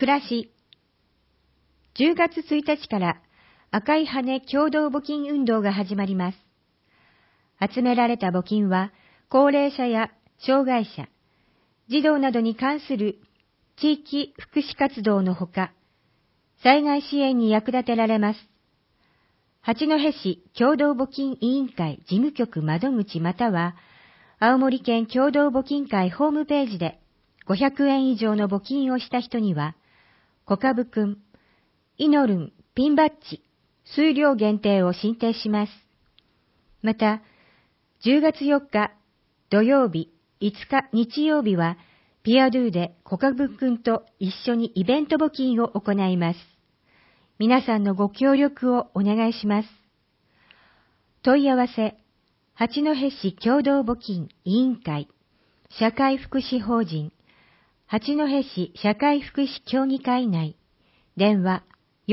暮らし。10月1日から赤い羽共同募金運動が始まります。集められた募金は、高齢者や障害者、児童などに関する地域福祉活動のほか、災害支援に役立てられます。八戸市共同募金委員会事務局窓口または、青森県共同募金会ホームページで500円以上の募金をした人には、小株くん、イノルン、ピンバッジ、数量限定を申請します。また、10月4日土曜日、5日日曜日は、ピアドゥで小株くんと一緒にイベント募金を行います。皆さんのご協力をお願いします。問い合わせ、八戸市共同募金委員会、社会福祉法人、八戸市社会福祉協議会内、電話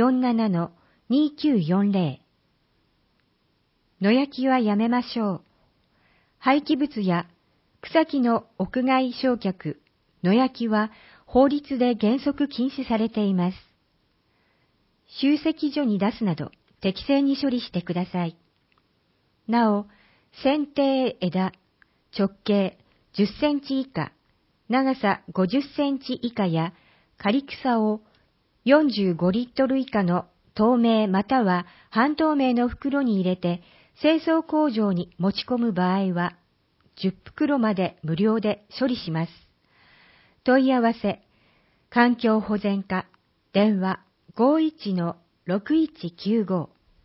47-2940。野焼きはやめましょう。廃棄物や草木の屋外焼却、野焼きは法律で原則禁止されています。集積所に出すなど適正に処理してください。なお、剪定枝、直径10センチ以下、長さ50センチ以下や刈草を45リットル以下の透明または半透明の袋に入れて清掃工場に持ち込む場合は10袋まで無料で処理します。問い合わせ、環境保全課、電話 51-6195。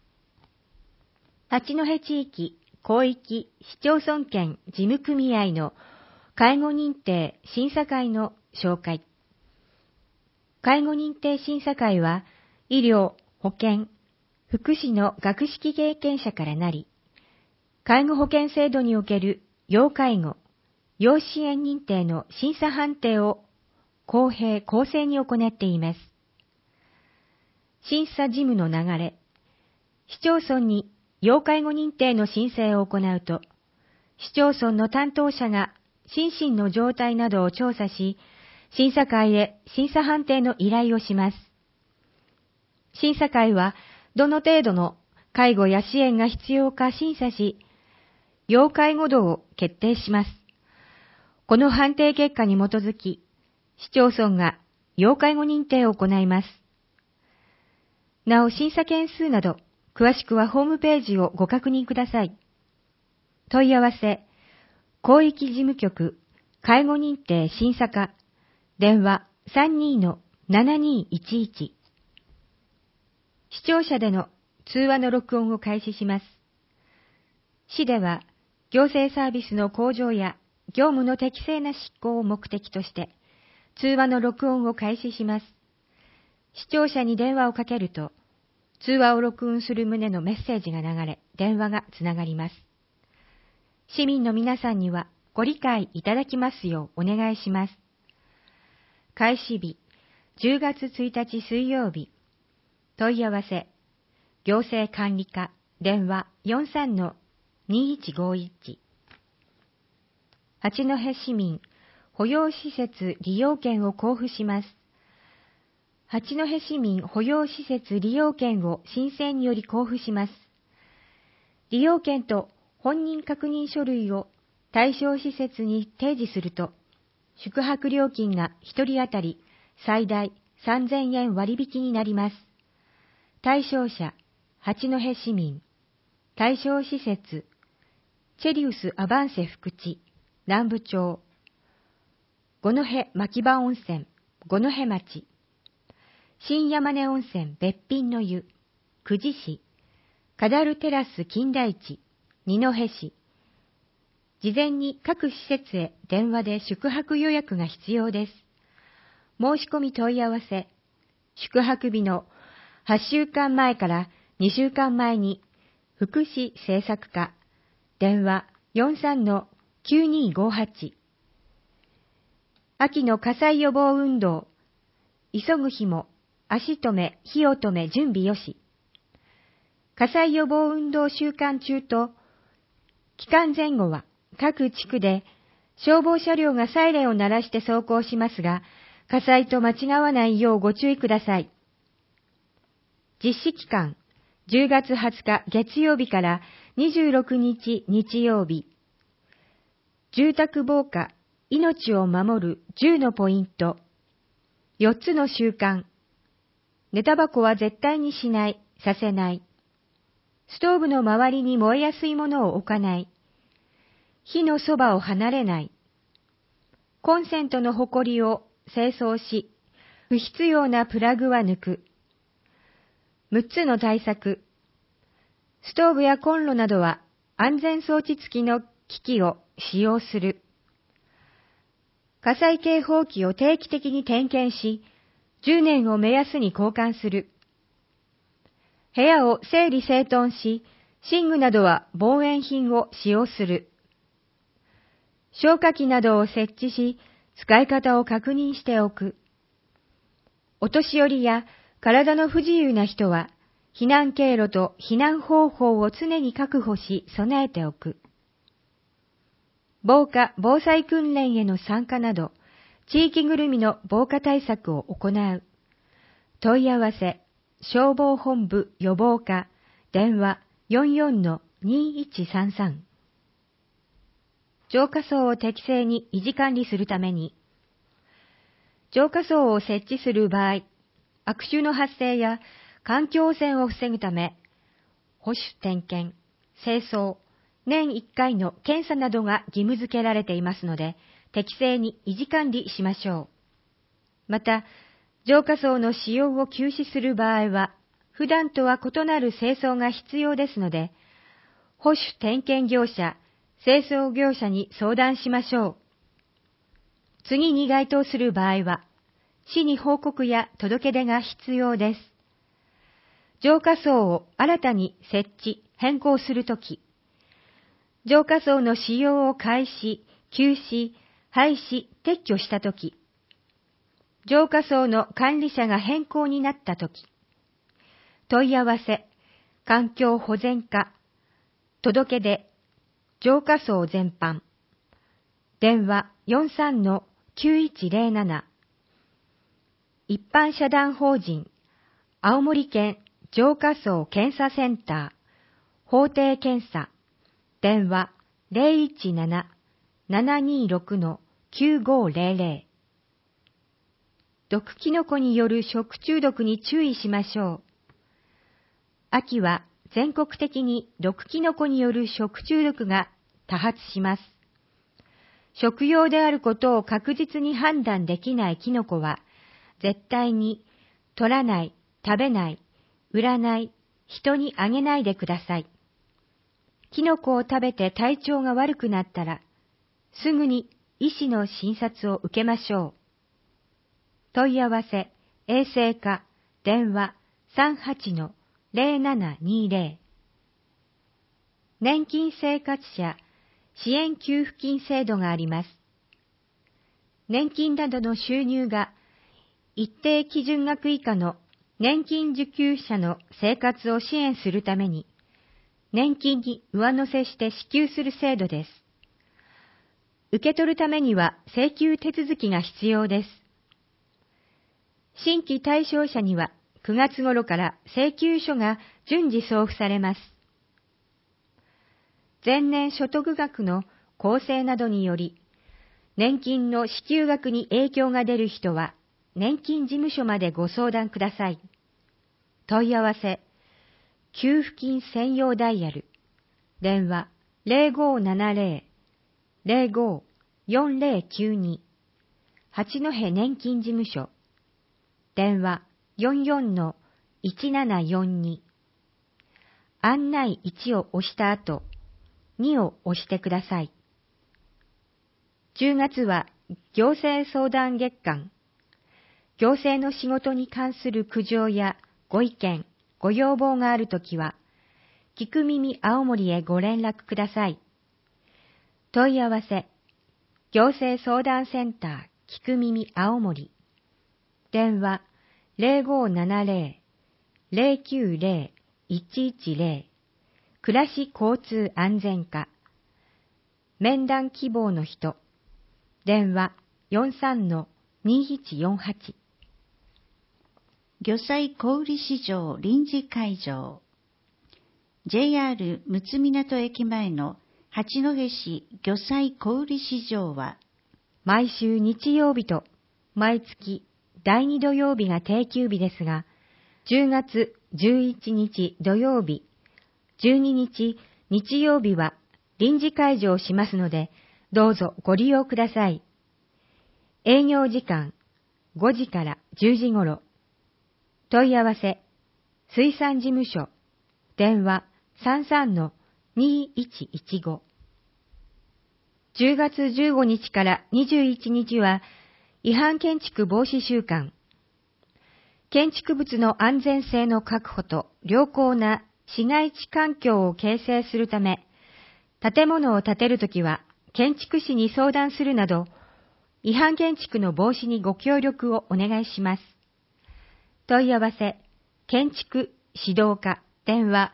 八戸地域広域市町村圏事務組合の介護認定審査会の紹介。介護認定審査会は、医療、保健、福祉の学識経験者からなり、介護保険制度における要介護、要支援認定の審査判定を公平・公正に行っています。審査事務の流れ、市町村に要介護認定の申請を行うと、市町村の担当者が心身の状態などを調査し、審査会へ審査判定の依頼をします。審査会は、どの程度の介護や支援が必要か審査し、要介護度を決定します。この判定結果に基づき、市町村が要介護認定を行います。なお、審査件数など、詳しくはホームページをご確認ください。問い合わせ、広域事務局、介護認定審査課、電話 32-7211。視聴者での通話の録音を開始します。市では、行政サービスの向上や業務の適正な執行を目的として、通話の録音を開始します。視聴者に電話をかけると、通話を録音する旨のメッセージが流れ、電話がつながります。市民の皆さんにはご理解いただきますようお願いします。開始日、10月1日水曜日。問い合わせ、行政管理課、電話 43-2151。八戸市民、保養施設利用券を交付します。八戸市民保養施設利用券を申請により交付します。利用券と本人確認書類を対象施設に提示すると、宿泊料金が1人当たり最大3000円割引になります。対象者、八戸市民。対象施設、チェリウスアバンセ福地、南部町。五戸牧場温泉、五戸町。新山根温泉別品の湯、久慈市。カダルテラス金田一、二戸市。事前に各施設へ電話で宿泊予約が必要です。申し込み問い合わせ、宿泊日の8週間前から2週間前に、福祉政策課、電話 43-9258。秋の火災予防運動、急ぐ日も、足止め、火を止め、準備よし。火災予防運動週間中と、期間前後は各地区で消防車両がサイレンを鳴らして走行しますが、 火災と間違わないようご注意ください。実施期間、10月20日月曜日から26日日曜日。住宅防火、命を守る10のポイント。4つの習慣。寝タバコは絶対にしない、させない。ストーブの周りに燃えやすいものを置かない。火のそばを離れない。コンセントのほこりを清掃し、不必要なプラグは抜く。6つの対策。ストーブやコンロなどは安全装置付きの機器を使用する。火災警報器を定期的に点検し、10年を目安に交換する。部屋を整理整頓し、寝具などは防煙品を使用する。消火器などを設置し、使い方を確認しておく。お年寄りや体の不自由な人は、避難経路と避難方法を常に確保し備えておく。防火・防災訓練への参加など、地域ぐるみの防火対策を行う。問い合わせ、消防本部予防課、電話 44-2133。浄化槽を適正に維持管理するために、浄化槽を設置する場合、悪臭の発生や環境汚染を防ぐため、保守点検、清掃、年1回の検査などが義務付けられていますので、適正に維持管理しましょう。また、浄化槽の使用を休止する場合は、普段とは異なる清掃が必要ですので、保守点検業者、清掃業者に相談しましょう。次に該当する場合は、市に報告や届け出が必要です。浄化槽を新たに設置・変更するとき、浄化槽の使用を開始、休止、廃止、撤去したとき、浄化槽の管理者が変更になったとき、問い合わせ、環境保全課、届け出、浄化槽全般、電話 43-9107、一般社団法人、青森県浄化槽検査センター、法定検査、電話 017-726-9500。毒キノコによる食中毒に注意しましょう。秋は全国的に毒キノコによる食中毒が多発します。食用であることを確実に判断できないキノコは、絶対に取らない、食べない、売らない、人にあげないでください。キノコを食べて体調が悪くなったら、すぐに医師の診察を受けましょう。問い合わせ、衛生課、電話 38-0720。年金生活者支援給付金制度があります。年金などの収入が一定基準額以下の年金受給者の生活を支援するために、年金に上乗せして支給する制度です。受け取るためには請求手続きが必要です。新規対象者には9月頃から請求書が順次送付されます。前年所得額の構成などにより、年金の支給額に影響が出る人は、年金事務所までご相談ください。問い合わせ、給付金専用ダイヤル、電話 0570-05-4092、八戸年金事務所、電話 44-1742、案内1を押した後、2を押してください。10月は行政相談月間。行政の仕事に関する苦情やご意見、ご要望があるときは、聞く耳青森へご連絡ください。問い合わせ、行政相談センター聞く耳青森。電話 0570-090-110。暮らし交通安全課。面談希望の人。電話 2148。 魚菜小売市場臨時会場。JR 陸奥港駅前の八戸市魚菜小売市場は、 毎週日曜日と毎月第2土曜日が定休日ですが、10月11日土曜日、12日日曜日は臨時開場しますので、どうぞご利用ください。営業時間5時から10時頃。問い合わせ、水産事務所、電話 33-2115。10月15日から21日は、違反建築防止週間。建築物の安全性の確保と良好な市街地環境を形成するため、建物を建てるときは建築士に相談するなど、違反建築の防止にご協力をお願いします。問い合わせ、建築指導課、電話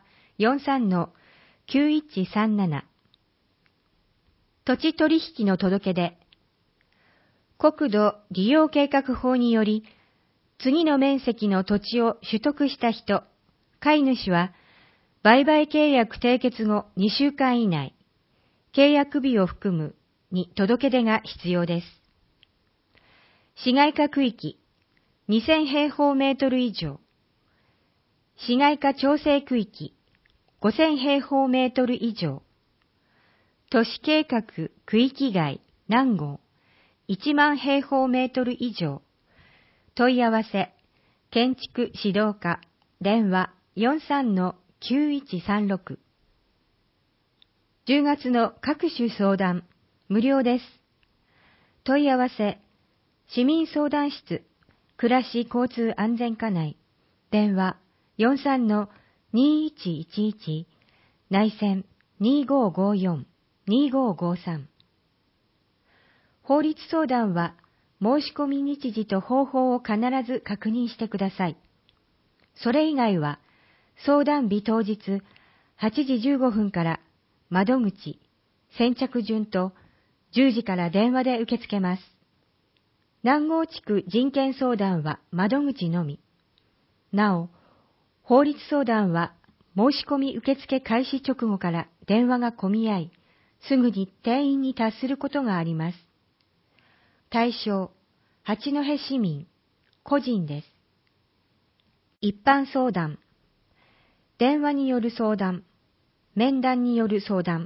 43-9137。土地取引の届け出。国土利用計画法により、次の面積の土地を取得した人、買い主は、売買契約締結後2週間以内、契約日を含むに届け出が必要です。市街化区域、2000平方メートル以上。市街化調整区域、5000平方メートル以上。都市計画区域外何号、1万平方メートル以上。問い合わせ、建築指導課、電話 43-9136。10月の各種相談、無料です。問い合わせ、市民相談室、暮らし交通安全課内、電話 43-2111、内線2554-2553。法律相談は、申し込み日時と方法を必ず確認してください。それ以外は、相談日当日8時15分から窓口、先着順と10時から電話で受け付けます。南郷地区人権相談は窓口のみ。なお、法律相談は申し込み受付開始直後から電話が混み合い、すぐに定員に達することがあります。対象、八戸市民、個人です。一般相談、電話による相談、面談による相談。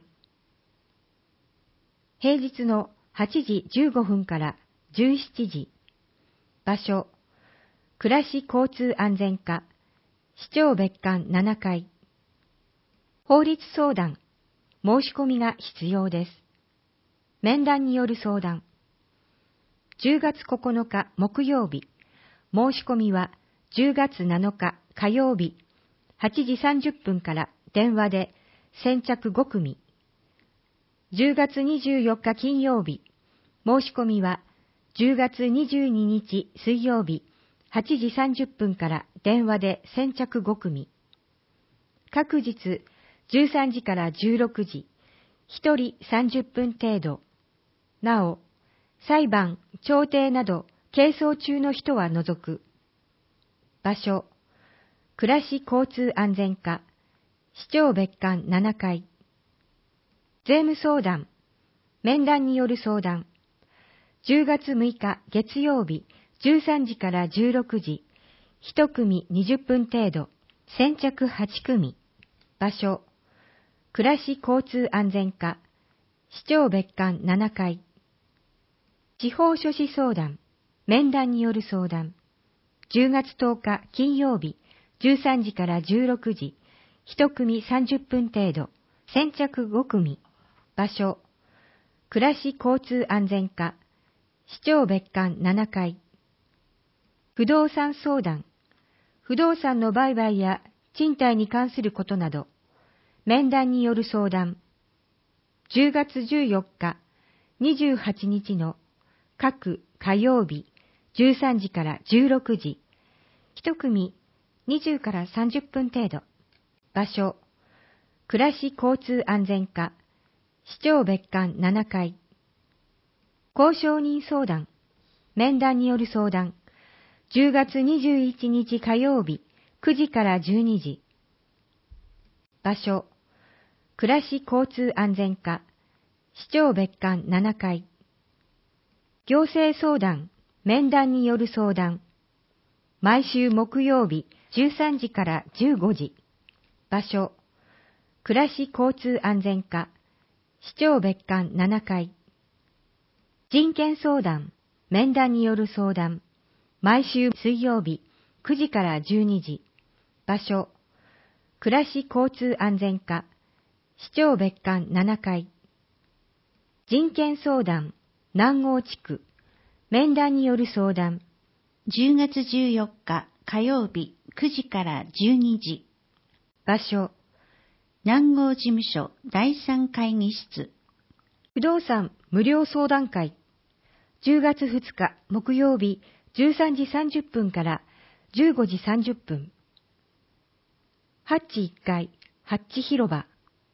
平日の8時15分から17時。場所、暮らし交通安全課、市長別館7階。法律相談、申し込みが必要です。面談による相談。10月9日木曜日、申し込みは10月7日火曜日、8時30分から電話で先着5組。10月24日金曜日、申し込みは10月22日水曜日、8時30分から電話で先着5組。各日13時から16時、1人30分程度。なお、裁判、調停など、係争中の人は除く。場所、暮らし交通安全課、市長別館7階。税務相談、面談による相談。10月6日月曜日、13時から16時、1組20分程度、先着8組。場所、暮らし交通安全課、市長別館7階。地方書士相談、面談による相談。10月10日金曜日、13時から16時、1組30分程度、先着5組。場所、暮らし交通安全課、市長別館7階。不動産相談、不動産の売買や賃貸に関することなど、面談による相談。10月14日、28日の各火曜日、13時から16時、1組20から30分程度。場所、暮らし交通安全課、市長別館7階。交渉人相談、 面談による相談。10月21日火曜日、9時から12時。場所、暮らし交通安全課、市長別館7階。行政相談、面談による相談。毎週木曜日13時から15時。場所、暮らし交通安全課、市長別館7階。人権相談、面談による相談。毎週水曜日9時から12時。場所、暮らし交通安全課、市長別館7階。人権相談、南郷地区、面談による相談。 10月14日火曜日9時から12時。 場所、 南郷事務所第3会議室。 不動産無料相談会。10月2日木曜日13時30分から15時30分。ハッチ1階、ハッチ広場。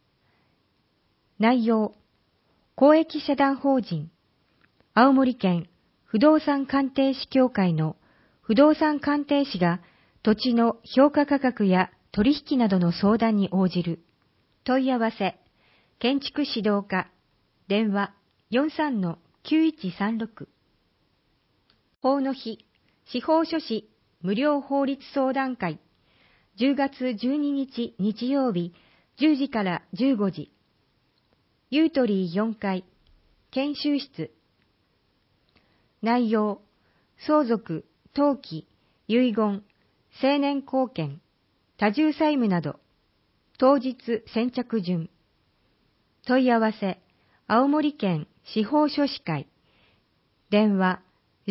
内容、公益社団法人、青森県不動産鑑定士協会の不動産鑑定士が土地の評価価格や取引などの相談に応じる。問い合わせ、建築指導課、電話 43-9136。法の日、司法書士無料法律相談会。10月12日日曜日10時から15時。ユートリー4階、研修室。内容、相続、登記、遺言、成年後見、多重債務など。当日先着順。問い合わせ、青森県司法書士会。電話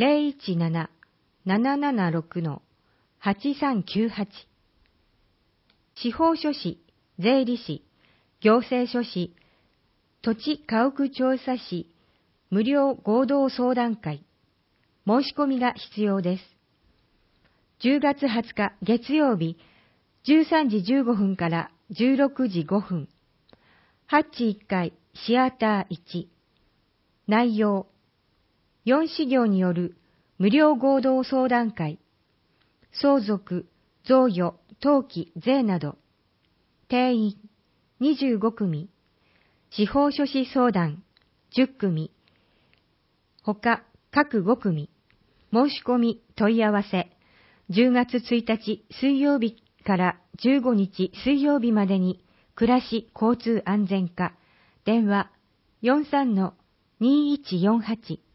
017-776-8398。司法書士、税理士、行政書士、土地家屋調査士、無料合同相談会。申し込みが必要です。10月20日月曜日、13時15分から16時5分。ハッチ1階、シアター1。内容、4事業による無料合同相談会。相続、贈与、登記、税など。定員、25組。司法書士相談、10組。他、各5組。申し込み、問い合わせ。10月1日水曜日から15日水曜日までに、暮らし交通安全課。電話 43-2148。